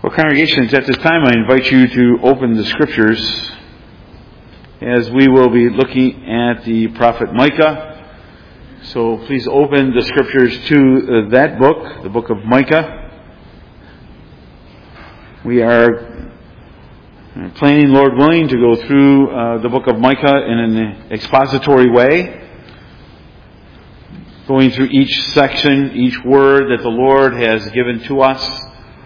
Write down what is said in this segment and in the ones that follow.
Well, congregations, at this time I invite you to open the Scriptures as we will be looking at the prophet Micah. So please open the Scriptures to that book, the book of Micah. We are planning, Lord willing, to go through the book of Micah in an expository way, going through each section, each word that the Lord has given to us,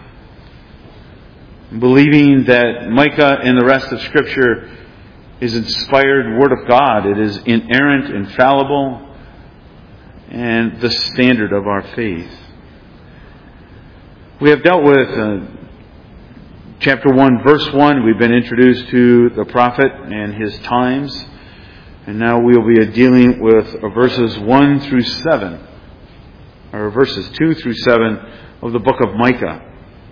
believing that Micah and the rest of Scripture is inspired Word of God. It is inerrant, infallible, and the standard of our faith. We have dealt with chapter 1, verse 1. We've been introduced to the prophet and his times. And now we will be dealing with verses 1 through 7, or verses 2 through 7 of the book of Micah.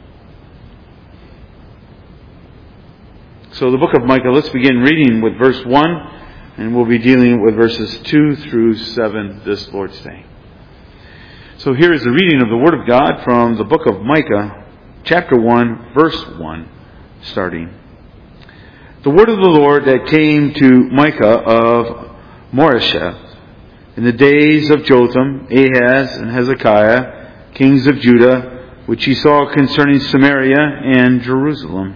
So the book of Micah, let's begin reading with verse 1, and we'll be dealing with verses 2 through 7 this Lord's Day. So here is the reading of the Word of God from the book of Micah, chapter 1, verse 1, starting. The word of the Lord that came to Micah of Moresheth in the days of Jotham, Ahaz, and Hezekiah, kings of Judah, which he saw concerning Samaria and Jerusalem.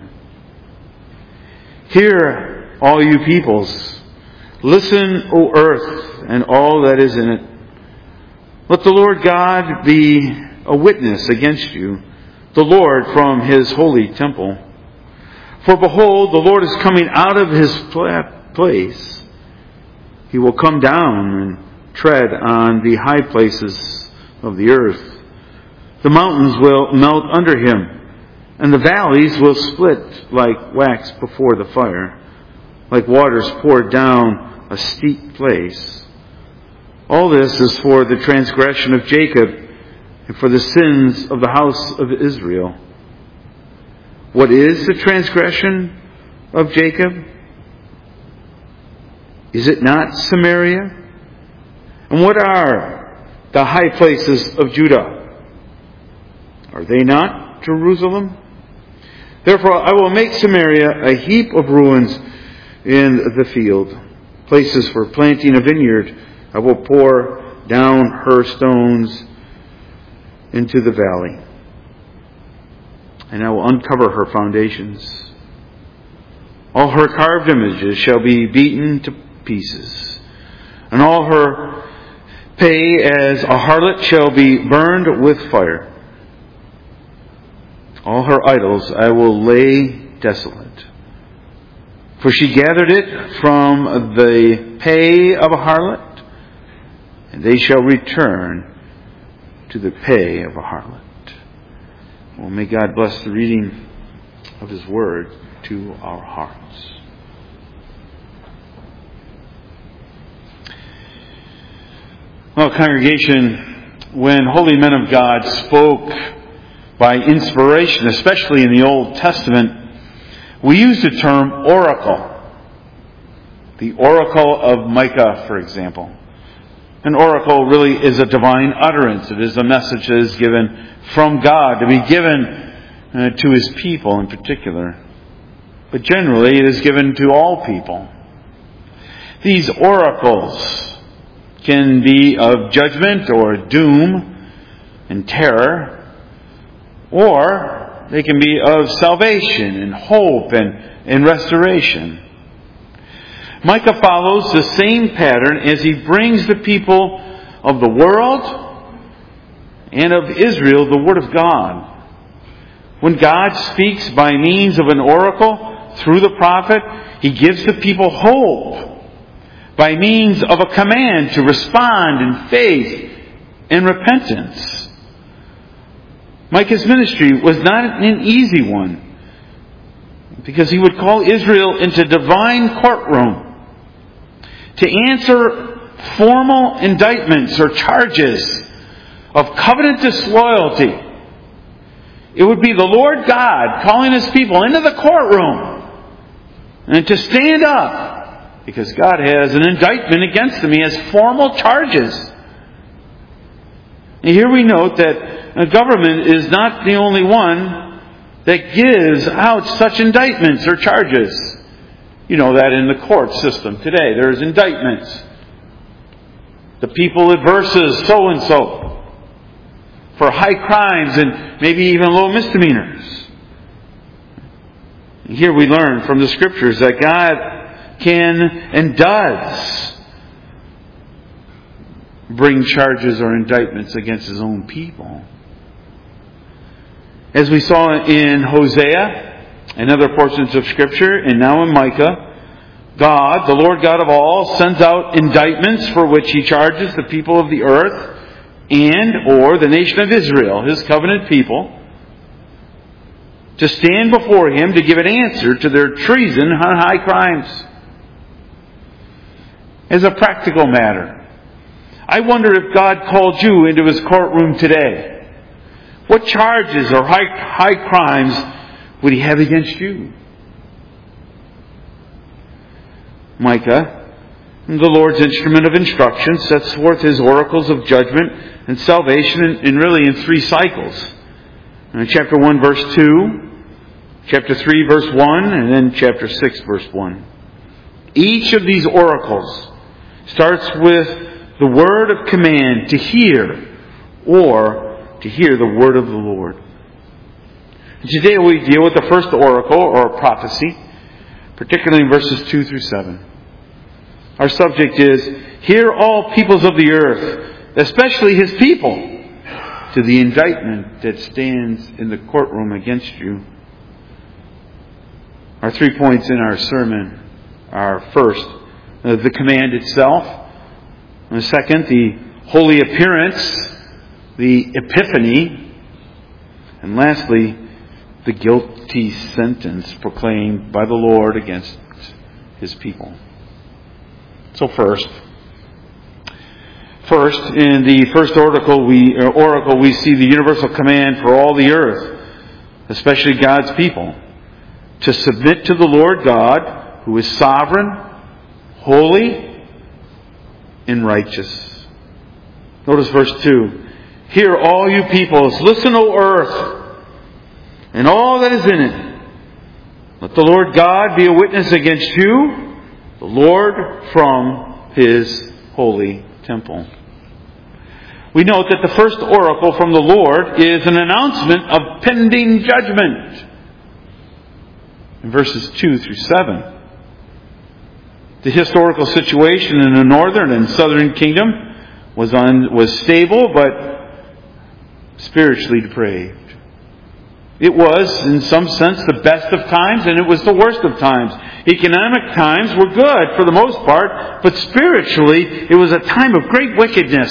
Hear, all you peoples. Listen, O earth, and all that is in it. Let the Lord God be a witness against you, the Lord from his holy temple. For behold, the Lord is coming out of his place. He will come down and tread on the high places of the earth. The mountains will melt under him, and the valleys will split like wax before the fire, like waters poured down a steep place. All this is for the transgression of Jacob and for the sins of the house of Israel. What is the transgression of Jacob? Is it not Samaria? And what are the high places of Judah? Are they not Jerusalem? Therefore I will make Samaria a heap of ruins in the field, places for planting a vineyard. I will pour down her stones into the valley, and I will uncover her foundations. All her carved images shall be beaten to pieces, and all her pay as a harlot shall be burned with fire. All her idols I will lay desolate. For she gathered it from the pay of a harlot, and they shall return to the pay of a harlot. Well, may God bless the reading of His Word to our hearts. Well, congregation, when holy men of God spoke by inspiration, especially in the Old Testament, we use the term oracle. The oracle of Micah, for example. An oracle really is a divine utterance. It is a message that is given from God to be given to His people in particular. But generally it is given to all people. These oracles can be of judgment or doom and terror, or they can be of salvation and hope and restoration. Micah follows the same pattern as he brings the people of the world and of Israel the Word of God. When God speaks by means of an oracle through the prophet, He gives the people hope by means of a command to respond in faith and repentance. Micah's ministry was not an easy one, because he would call Israel into divine courtroom to answer formal indictments or charges of covenant disloyalty. It would be the Lord God calling His people into the courtroom and to stand up, because God has an indictment against them. He has formal charges. And here we note that government is not the only one that gives out such indictments or charges. You know that in the court system today, there's indictments. The people adverses so-and-so for high crimes and maybe even low misdemeanors. Here we learn from the Scriptures that God can and does bring charges or indictments against His own people. As we saw in Hosea and other portions of Scripture, and now in Micah, God, the Lord God of all, sends out indictments for which He charges the people of the earth and or the nation of Israel, His covenant people, to stand before Him to give an answer to their treason and high crimes. As a practical matter, I wonder if God called you into His courtroom today. What charges or high crimes would He have against you? Micah, the Lord's instrument of instruction, sets forth His oracles of judgment and salvation in really in 3 cycles. In chapter 1 verse 2, chapter 3 verse 1, and then chapter 6 verse 1. Each of these oracles starts with the word of command to hear, or to hear the word of the Lord. And today we deal with the first oracle or prophecy, particularly in verses 2 through 7. Our subject is, hear all peoples of the earth, especially His people, to the indictment that stands in the courtroom against you. Our 3 points in our sermon are, first, the command itself. And second, the holy appearance, the epiphany. And lastly, the guilty sentence proclaimed by the Lord against His people. So first, in the first oracle we see the universal command for all the earth, especially God's people, to submit to the Lord God, who is sovereign, holy, and righteous. Notice verse 2. Hear all you peoples, listen, O earth, and all that is in it. Let the Lord God be a witness against you, the Lord from His holy temple. We note that the first oracle from the Lord is an announcement of pending judgment. In verses 2 through 7. The historical situation in the northern and southern kingdom was stable but spiritually depraved. It was, in some sense, the best of times, and it was the worst of times. Economic times were good for the most part, but spiritually it was a time of great wickedness.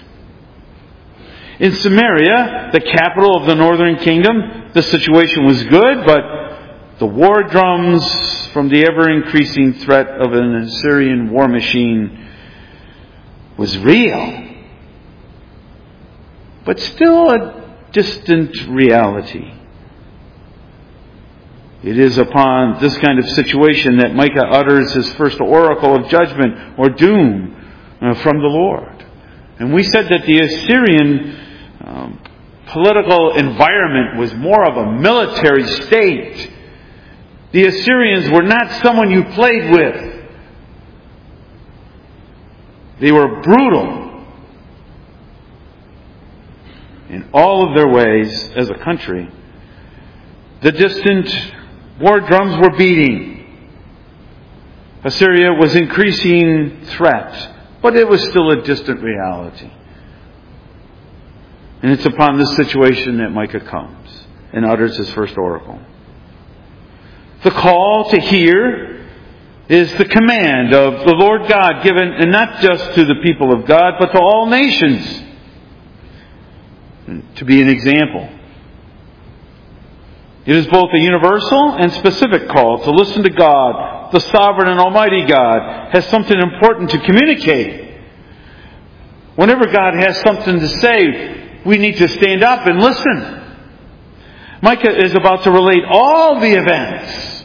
In Samaria, the capital of the northern kingdom, the situation was good, but the war drums from the ever-increasing threat of an Assyrian war machine was real, but still a distant reality. It is upon this kind of situation that Micah utters his first oracle of judgment or doom from the Lord. And we said that the Assyrian political environment was more of a military state. The Assyrians were not someone you played with. They were brutal in all of their ways as a country. The distant war drums were beating. Assyria was increasing threat, but it was still a distant reality. And it's upon this situation that Micah comes and utters his first oracle. The call to hear is the command of the Lord God given, and not just to the people of God, but to all nations, to be an example. It is both a universal and specific call to listen to God. The sovereign and almighty God has something important to communicate. Whenever God has something to say, we need to stand up and listen. Micah is about to relate all the events.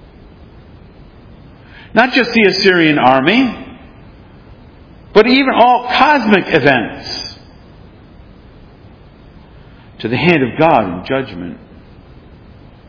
Not just the Assyrian army, but even all cosmic events, to the hand of God in judgment.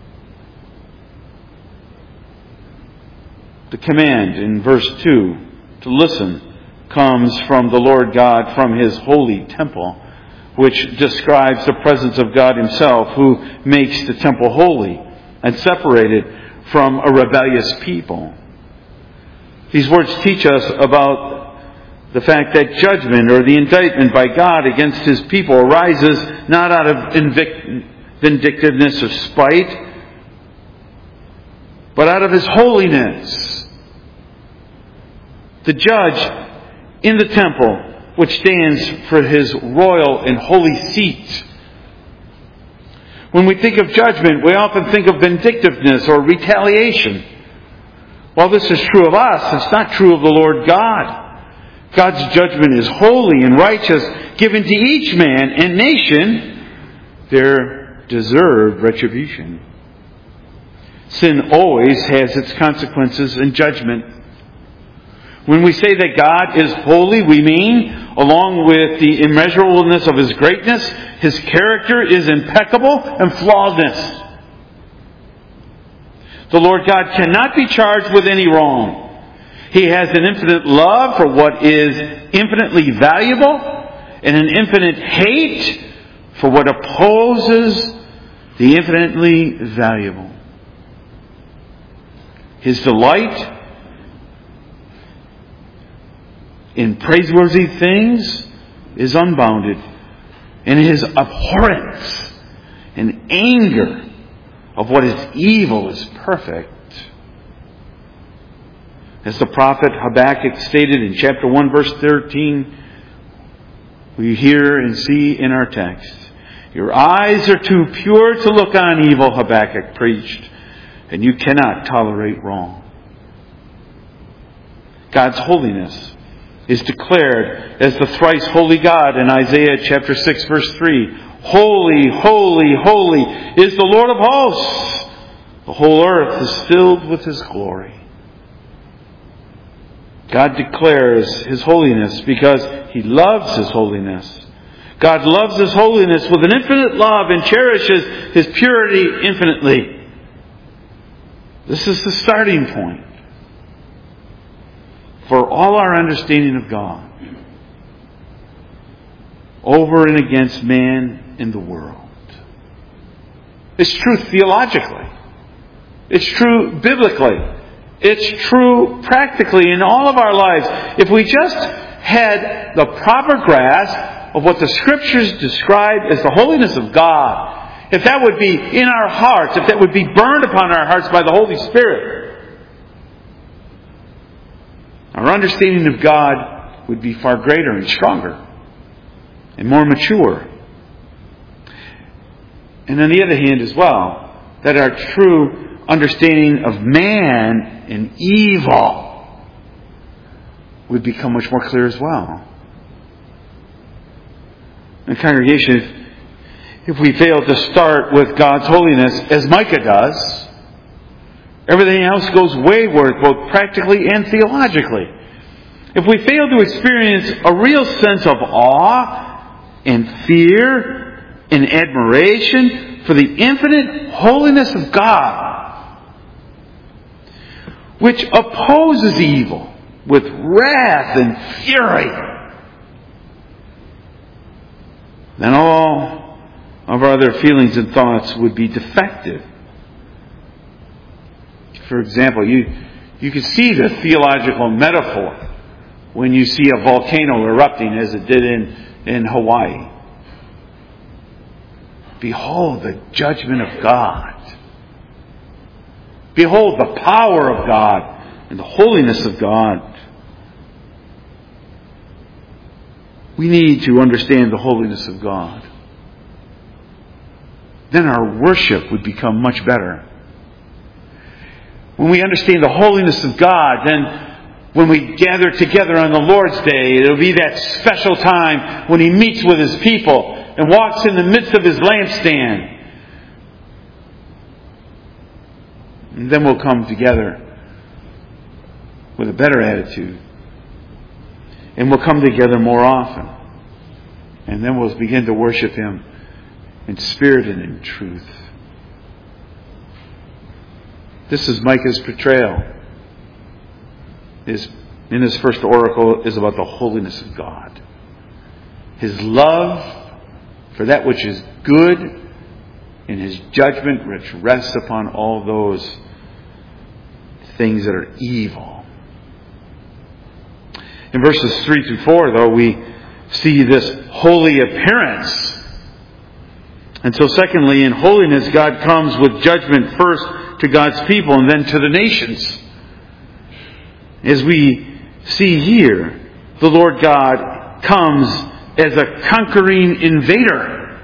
The command in verse 2 to listen comes from the Lord God from His holy temple, which describes the presence of God Himself, who makes the temple holy and separated from a rebellious people. These words teach us about the fact that judgment or the indictment by God against His people arises not out of vindictiveness or spite, but out of His holiness. The judge in the temple, which stands for His royal and holy seat. When we think of judgment, we often think of vindictiveness or retaliation. While this is true of us, it's not true of the Lord God. God's judgment is holy and righteous, given to each man and nation their deserved retribution. Sin always has its consequences and judgment. When we say that God is holy, we mean, along with the immeasurableness of His greatness, His character is impeccable and flawless. The Lord God cannot be charged with any wrong. He has an infinite love for what is infinitely valuable and an infinite hate for what opposes the infinitely valuable. His delight in praiseworthy things is unbounded, and His abhorrence and anger of what is evil is perfect. As the prophet Habakkuk stated in chapter 1 verse 13, we hear and see in our text, "Your eyes are too pure to look on evil," Habakkuk preached, "and you cannot tolerate wrong." God's holiness is declared as the thrice holy God in Isaiah chapter 6 verse 3. "Holy, holy, holy is the Lord of hosts. The whole earth is filled with His glory." God declares His holiness because He loves His holiness. God loves His holiness with an infinite love and cherishes His purity infinitely. This is the starting point for all our understanding of God over and against man in the world. It's true theologically. It's true biblically. It's true practically in all of our lives. If we just had the proper grasp of what the Scriptures describe as the holiness of God, if that would be in our hearts, if that would be burned upon our hearts by the Holy Spirit, our understanding of God would be far greater and stronger and more mature. And on the other hand as well, that our true understanding of man and evil would become much more clear as well. In the congregation, if we fail to start with God's holiness, as Micah does, everything else goes wayward, both practically and theologically. If we fail to experience a real sense of awe and fear and admiration for the infinite holiness of God, which opposes evil with wrath and fury, then all of our other feelings and thoughts would be defective. For example, you can see the theological metaphor when you see a volcano erupting as it did in Hawaii. Behold the judgment of God. Behold the power of God and the holiness of God. We need to understand the holiness of God. Then our worship would become much better. When we understand the holiness of God, then when we gather together on the Lord's Day, it'll be that special time when He meets with His people and walks in the midst of His lampstand. And then we'll come together with a better attitude. And we'll come together more often. And then we'll begin to worship Him in spirit and in truth. This is Micah's portrayal in this first oracle is about the holiness of God. His love for that which is good, and His judgment which rests upon all those things that are evil. In verses 3 through 4, though, we see this holy appearance. And so secondly, in holiness, God comes with judgment first to God's people and then to the nations. As we see here, the Lord God comes as a conquering invader.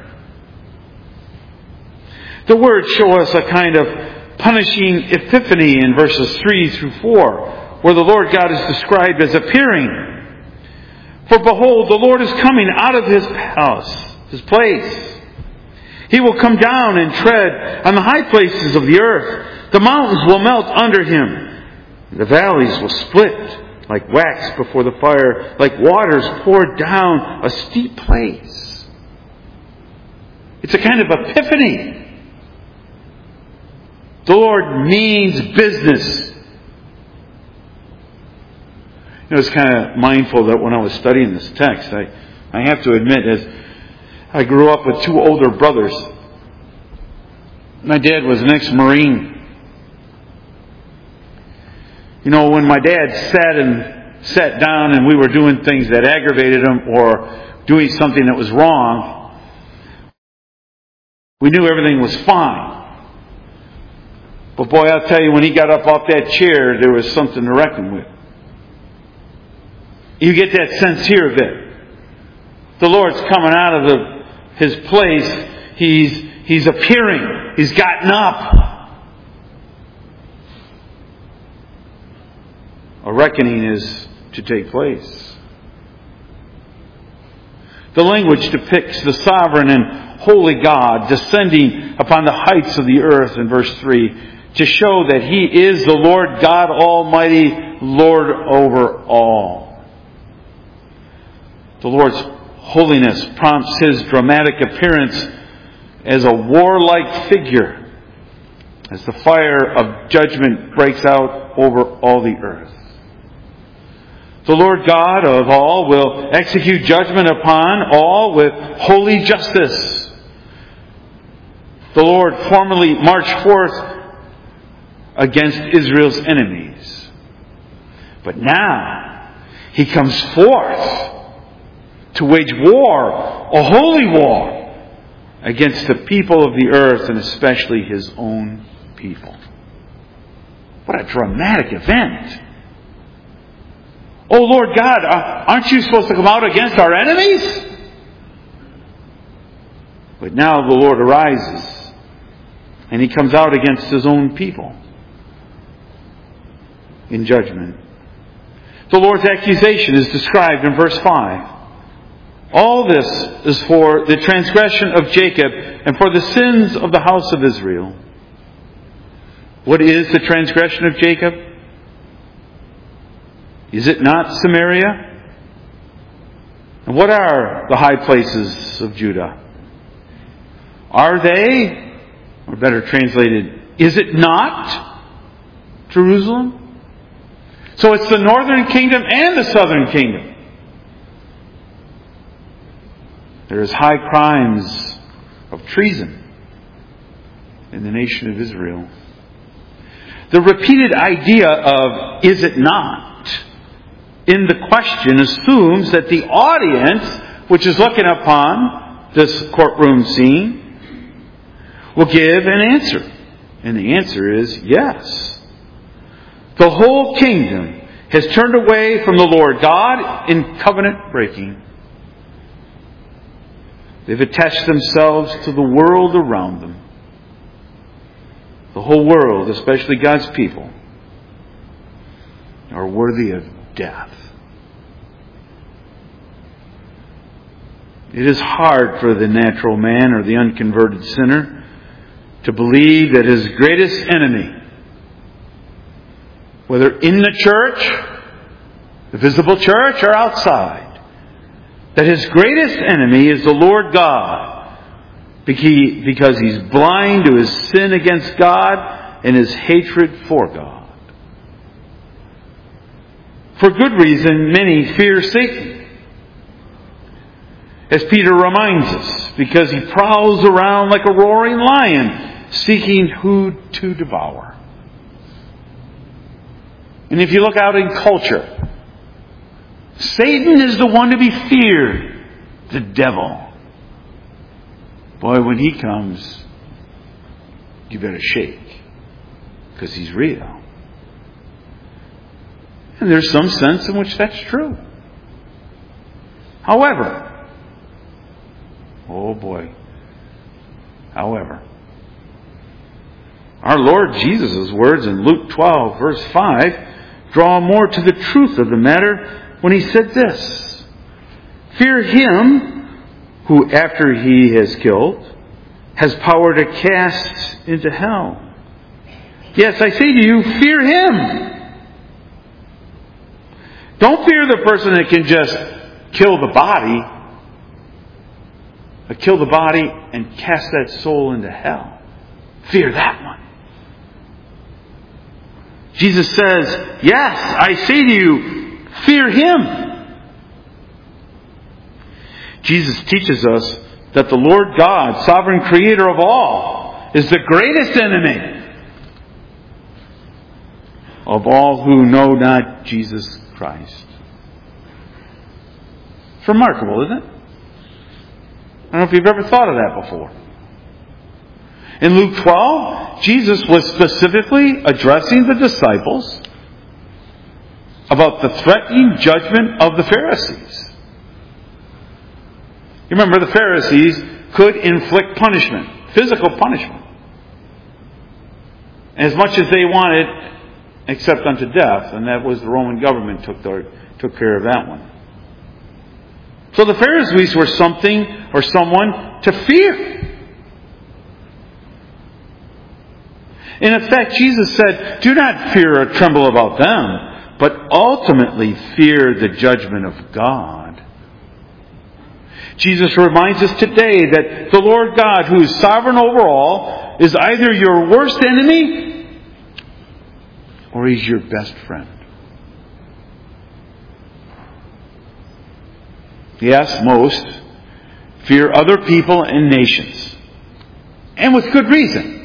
The words show us a kind of punishing epiphany in verses 3 through 4, where the Lord God is described as appearing. For behold, the Lord is coming out of His house, His place. He will come down and tread on the high places of the earth. The mountains will melt under Him. The valleys will split like wax before the fire, like waters poured down a steep place. It's a kind of epiphany. The Lord means business. I was kind of mindful that when I was studying this text, I have to admit, as I grew up with two older brothers. My dad was an ex-Marine. You know, when my dad sat down and we were doing things that aggravated him or doing something that was wrong, we knew everything was fine. But boy, I'll tell you, when he got up off that chair, there was something to reckon with. You get that sense here of it. The Lord's coming out of His place. He's appearing. He's gotten up. A reckoning is to take place. The language depicts the sovereign and holy God descending upon the heights of the earth in verse 3 to show that He is the Lord God Almighty, Lord over all. The Lord's holiness prompts His dramatic appearance as a warlike figure as the fire of judgment breaks out over all the earth. The Lord God of all will execute judgment upon all with holy justice. The Lord formally marched forth against Israel's enemies. But now He comes forth to wage war, a holy war, against the people of the earth and especially His own people. What a dramatic event. Oh Lord God, aren't you supposed to come out against our enemies? But now the Lord arises and He comes out against His own people in judgment. The Lord's accusation is described in verse 5. All this is for the transgression of Jacob and for the sins of the house of Israel. What is the transgression of Jacob? Is it not Samaria? And what are the high places of Judah? Are they, or better translated, is it not Jerusalem? So it's the northern kingdom and the southern kingdom. There is high crimes of treason in the nation of Israel. The repeated idea of is it not in the question assumes that the audience, which is looking upon this courtroom scene, will give an answer. And the answer is yes. The whole kingdom has turned away from the Lord God in covenant breaking. They've attached themselves to the world around them. The whole world, especially God's people, are worthy of death. It is hard for the natural man or the unconverted sinner to believe that his greatest enemy, whether in the church, the visible church, or outside, that his greatest enemy is the Lord God, because he's blind to his sin against God and his hatred for God. For good reason, many fear Satan. As Peter reminds us, because he prowls around like a roaring lion, seeking who to devour. And if you look out in culture, Satan is the one to be feared, the devil. Boy, when he comes, you better shake, because he's real. And there's some sense in which that's true. However, our Lord Jesus' words in Luke 12, verse 5, draw more to the truth of the matter when he said this: fear him who, after he has killed, has power to cast into hell. Yes, I say to you, fear him. Don't fear the person that can just kill the body, but kill the body and cast that soul into hell. Fear that one. Jesus says, yes, I say to you, fear him. Jesus teaches us that the Lord God, sovereign creator of all, is the greatest enemy of all who know not Jesus Christ. It's remarkable, isn't it? I don't know if you've ever thought of that before. In Luke 12, Jesus was specifically addressing the disciples about the threatening judgment of the Pharisees. You remember, the Pharisees could inflict punishment, physical punishment, as much as they wanted, except unto death, and that was the Roman government took care of that one. So the Pharisees were something or someone to fear. In effect, Jesus said, do not fear or tremble about them, but ultimately fear the judgment of God. Jesus reminds us today that the Lord God, who is sovereign over all, is either your worst enemy or he's your best friend. Yes, most fear other people and nations, and with good reason.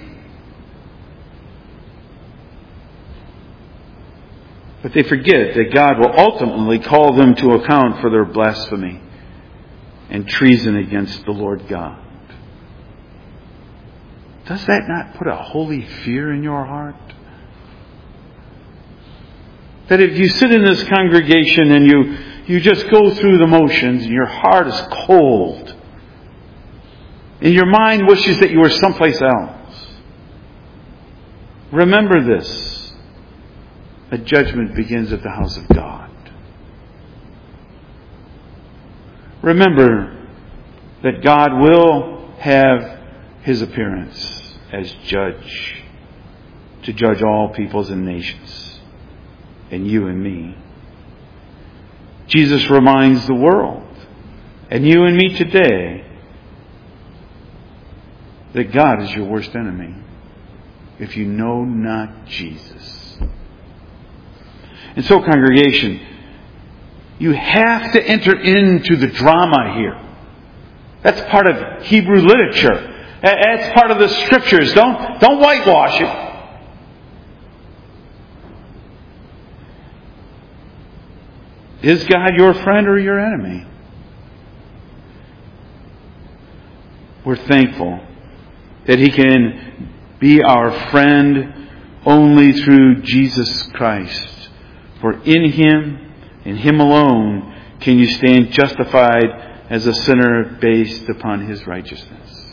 But they forget that God will ultimately call them to account for their blasphemy and treason against the Lord God. Does that not put a holy fear in your heart? That if you sit in this congregation and you just go through the motions and your heart is cold and your mind wishes that you were someplace else, remember this. A judgment begins at the house of God. Remember that God will have his appearance as judge, to judge all peoples and nations, and you and me. Jesus reminds the world, and you and me today, that God is your worst enemy if you know not Jesus. And so, congregation, you have to enter into the drama here. That's part of Hebrew literature. That's part of the Scriptures. Don't whitewash it. Is God your friend or your enemy? We're thankful that he can be our friend only through Jesus Christ. For in him, and him alone, can you stand justified as a sinner based upon his righteousness.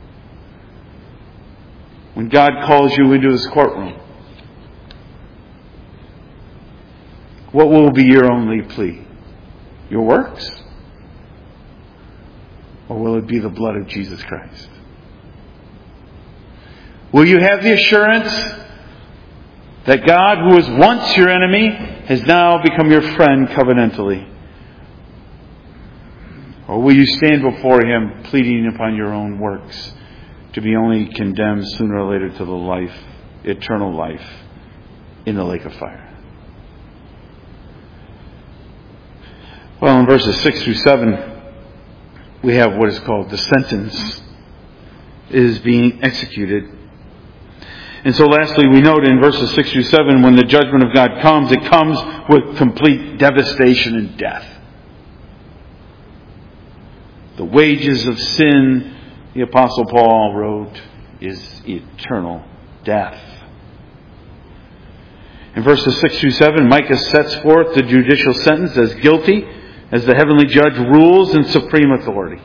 When God calls you into his courtroom, what will be your only plea? Your works? Or will it be the blood of Jesus Christ? Will you have the assurance that God, who was once your enemy, has now become your friend covenantally? Or will you stand before him pleading upon your own works to be only condemned sooner or later to the eternal life in the lake of fire? Well, in verses 6 through 7, we have what is called the sentence is being executed. And so lastly, we note in verses 6 through 7, when the judgment of God comes, it comes with complete devastation and death. The wages of sin, the Apostle Paul wrote, is eternal death. In verses 6 through 7, Micah sets forth the judicial sentence as guilty as the heavenly judge rules in supreme authority.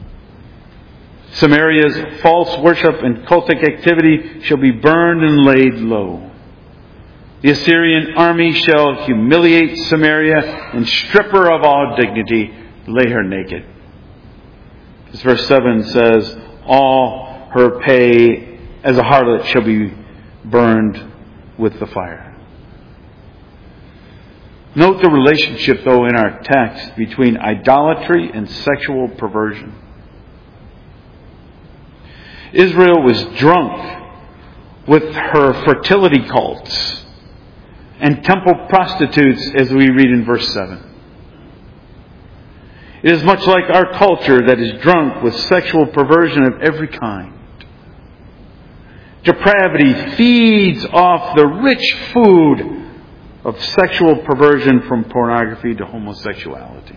Samaria's false worship and cultic activity shall be burned and laid low. The Assyrian army shall humiliate Samaria and strip her of all dignity, lay her naked. As verse 7 says, all her pay as a harlot shall be burned with the fire. Note the relationship, though, in our text between idolatry and sexual perversion. Israel was drunk with her fertility cults and temple prostitutes, as we read in verse 7. It is much like our culture that is drunk with sexual perversion of every kind. Depravity feeds off the rich food of sexual perversion, from pornography to homosexuality.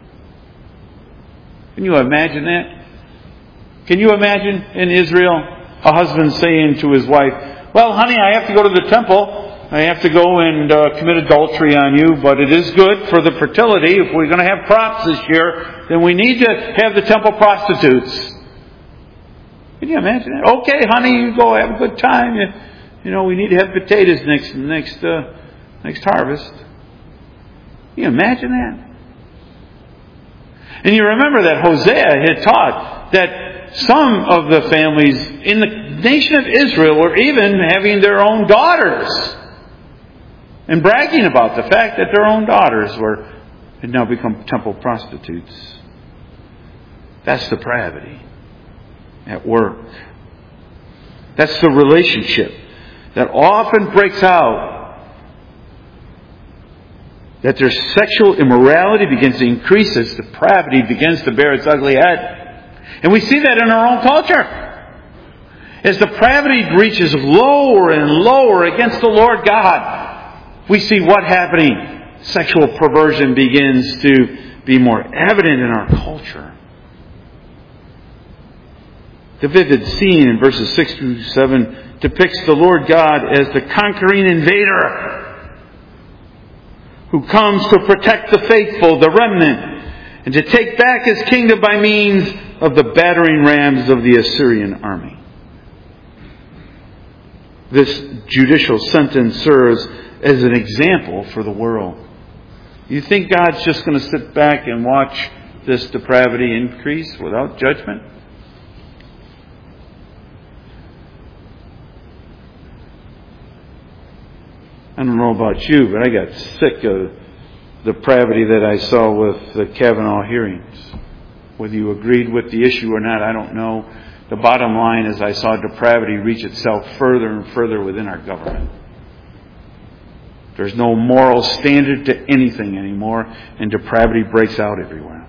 Can you imagine that? Can you imagine in Israel a husband saying to his wife, well, honey, I have to go to the temple. I have to go and commit adultery on you, but it is good for the fertility. If we're going to have crops this year, then we need to have the temple prostitutes. Can you imagine that? Okay, honey, you go have a good time. You know, we need to have potatoes next harvest. Can you imagine that? And you remember that Hosea had taught that some of the families in the nation of Israel were even having their own daughters and bragging about the fact that their own daughters had now become temple prostitutes. That's depravity at work. That's the relationship that often breaks out. That their sexual immorality begins to increase as depravity begins to bear its ugly head. And we see that in our own culture. As depravity reaches lower and lower against the Lord God, we see what happening. Sexual perversion begins to be more evident in our culture. The vivid scene in verses 6 through 7 depicts the Lord God as the conquering invader who comes to protect the faithful, the remnant, and to take back his kingdom by means of the battering rams of the Assyrian army. This judicial sentence serves as an example for the world. You think God's just going to sit back and watch this depravity increase without judgment? I don't know about you, but I got sick of the depravity that I saw with the Kavanaugh hearings. Whether you agreed with the issue or not, I don't know. The bottom line is I saw depravity reach itself further and further within our government. There's no moral standard to anything anymore, and depravity breaks out everywhere.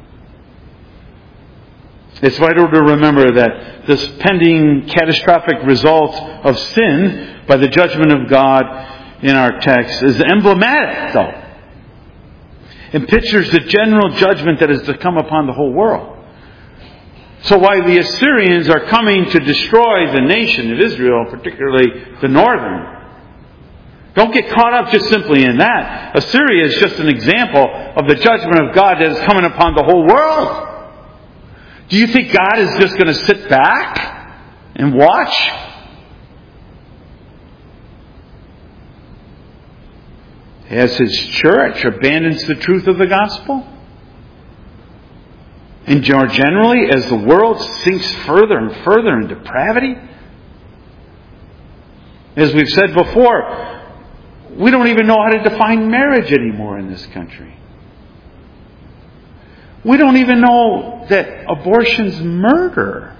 It's vital to remember that this pending catastrophic result of sin by the judgment of God in our text is emblematic, though, and pictures the general judgment that is to come upon the whole world. So while the Assyrians are coming to destroy the nation of Israel, particularly the northern, don't get caught up just simply in that. Assyria is just an example of the judgment of God that is coming upon the whole world. Do you think God is just going to sit back and watch? As His church abandons the truth of the gospel? And more generally, as the world sinks further and further in depravity? As we've said before, we don't even know how to define marriage anymore in this country. We don't even know that abortion's murder.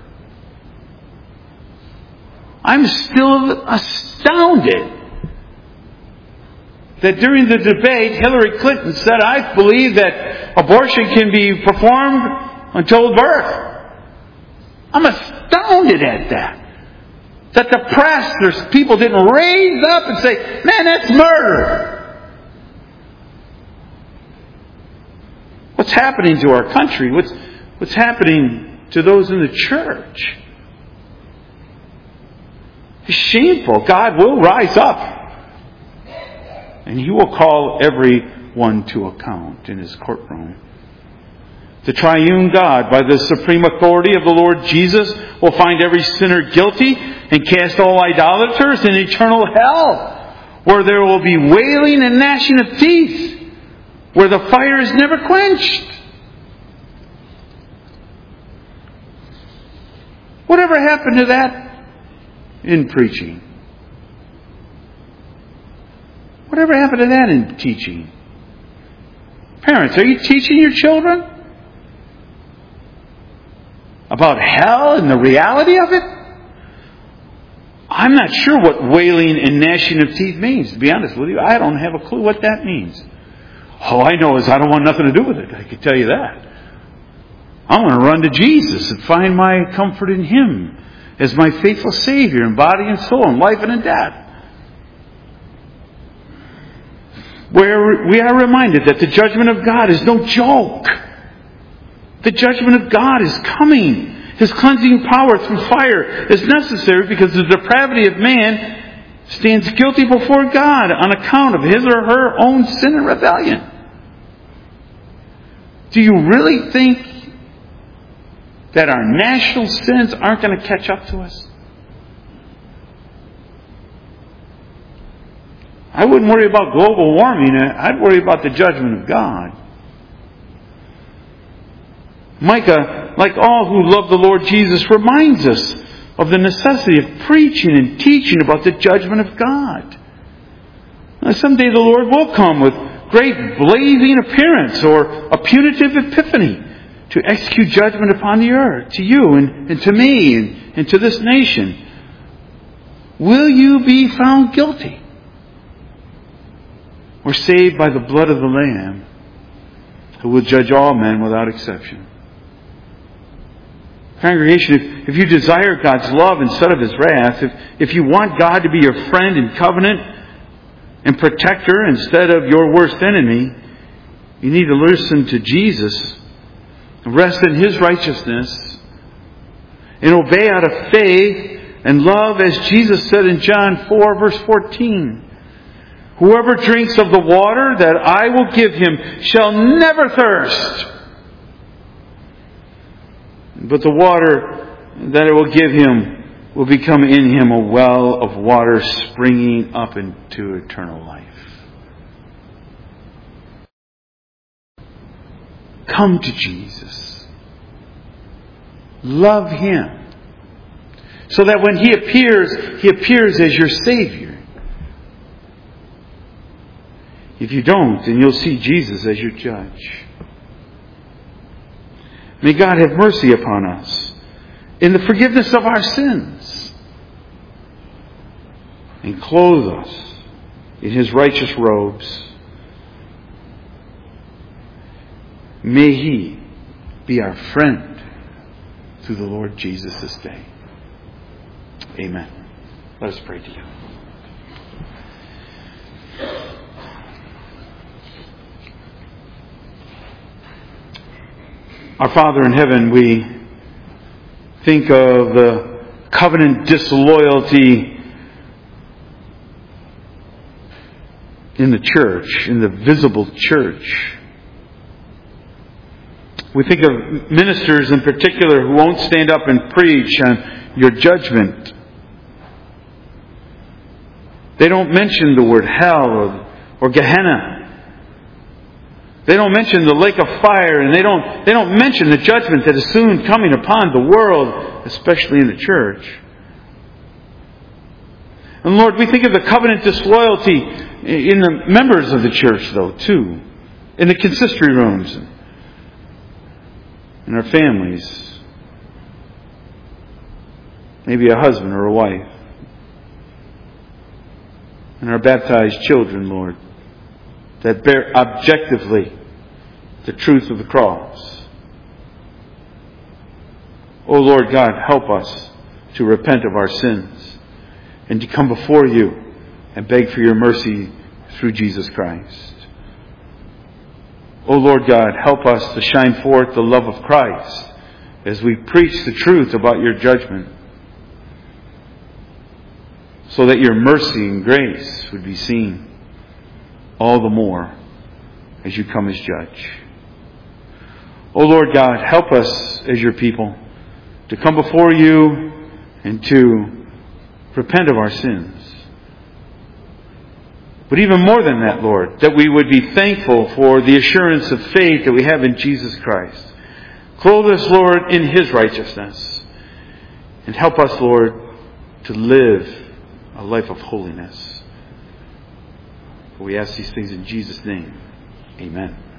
I'm still astounded that during the debate, Hillary Clinton said, I believe that abortion can be performed until birth. I'm astounded at that. That the press, there's people didn't raise up and say, man, that's murder. What's happening to our country? What's happening to those in the church? It's shameful. God will rise up. And He will call everyone to account in His courtroom. The triune God, by the supreme authority of the Lord Jesus, will find every sinner guilty and cast all idolaters in eternal hell, where there will be wailing and gnashing of teeth, where the fire is never quenched. Whatever happened to that in preaching? Whatever happened to that in teaching? Parents, are you teaching your children about hell and the reality of it? I'm not sure what wailing and gnashing of teeth means, to be honest with you. I don't have a clue what that means. All I know is I don't want nothing to do with it. I can tell you that. I want to run to Jesus and find my comfort in Him as my faithful Savior in body and soul, in life and in death. Where we are reminded that the judgment of God is no joke. The judgment of God is coming. His cleansing power through fire is necessary because the depravity of man stands guilty before God on account of his or her own sin and rebellion. Do you really think that our national sins aren't going to catch up to us? I wouldn't worry about global warming. I'd worry about the judgment of God. Micah, like all who love the Lord Jesus, reminds us of the necessity of preaching and teaching about the judgment of God. Now, someday the Lord will come with great blazing appearance or a punitive epiphany to execute judgment upon the earth, to you and to me and to this nation. Will you be found guilty or saved by the blood of the Lamb, who will judge all men without exception? Congregation, if you desire God's love instead of His wrath, if you want God to be your friend in covenant and protector instead of your worst enemy, you need to listen to Jesus, rest in His righteousness, and obey out of faith and love, as Jesus said in John 4, verse 14. Whoever drinks of the water that I will give him shall never thirst. But the water that I will give him will become in him a well of water springing up into eternal life. Come to Jesus. Love Him. So that when He appears as your Savior. If you don't, then you'll see Jesus as your judge. May God have mercy upon us in the forgiveness of our sins and clothe us in His righteous robes. May He be our friend through the Lord Jesus this day. Amen. Let us pray together. Our Father in heaven, we think of the covenant disloyalty in the church, in the visible church. We think of ministers in particular who won't stand up and preach on your judgment. They don't mention the word hell or Gehenna. They don't mention the lake of fire, and they don't mention the judgment that is soon coming upon the world, especially in the church. And Lord, we think of the covenant disloyalty in the members of the church, though, too. In the consistory rooms, in our families. Maybe a husband or a wife. And our baptized children, Lord. that bear objectively the truth of the cross. O Lord God, help us to repent of our sins and to come before you and beg for your mercy through Jesus Christ. O Lord God, help us to shine forth the love of Christ as we preach the truth about your judgment, so that your mercy and grace would be seen all the more as you come as judge. O Lord God, help us as your people to come before you and to repent of our sins. But even more than that, Lord, that we would be thankful for the assurance of faith that we have in Jesus Christ. Clothe us, Lord, in His righteousness. And help us, Lord, to live a life of holiness. For we ask these things in Jesus' name. Amen.